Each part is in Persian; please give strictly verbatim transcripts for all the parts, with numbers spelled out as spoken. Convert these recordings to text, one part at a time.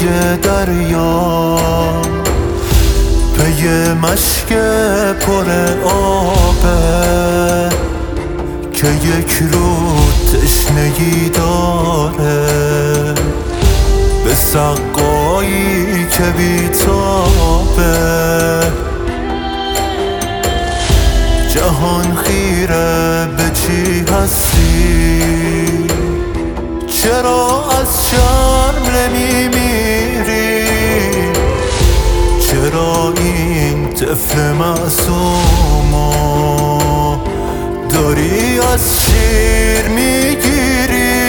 دریا پی مشک پر آبه که یک رود تشنگی داره به سقایی که بیتابه. جهان خیره به چی هستی؟ چرا از شرم نمیمیری؟ چرا این طفل معصومو داری از شیر میگیری؟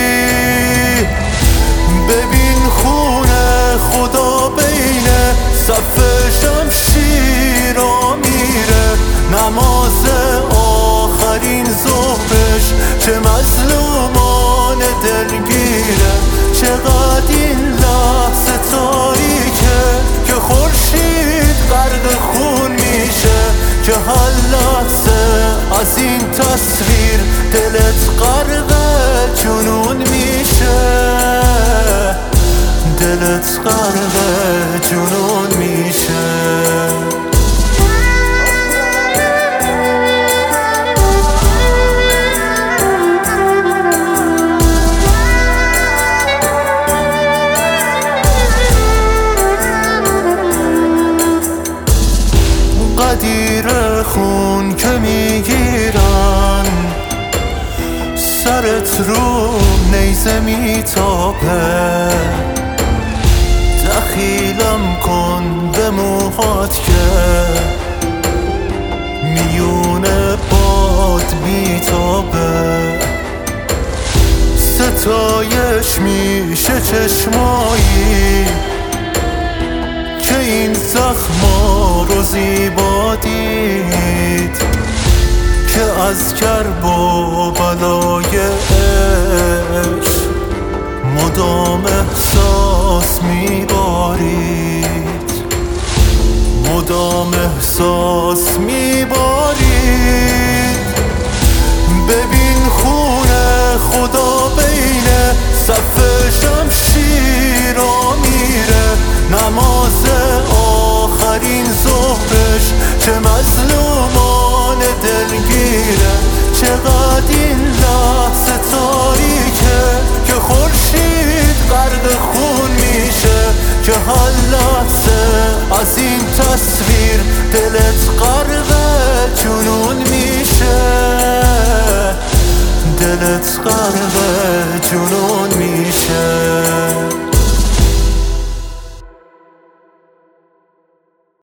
ببین خونه خدا بین صف شمشیرا میره، نماز آخرین ظهرش چه مظلومان دلگیره. چقدر این لحظه تاریکه که خورشید غرق خون میشه، که هر لحظه از این تصویر دلت غرق جنون میشه، دلت غرق جنون میشه. قدیر خون که میگیرن سرت رو نیزه میتابه، دخیلم کن به موهات که میون باد میتابه. ستایش میشه چشمایی که این زخما رو زیبا دید، که از کرب و بلای عشق مدام احساس میبارید، مدام احساس میبارید. ببین خونه خدا بین صف شمشیرا میره، نماز آخرین ظهرش چه مظلومان دلگیره. چقدر این لحظه تاریکه که خورشید غرق خون میشه، که هر لحظه از این تصویر دلت غرق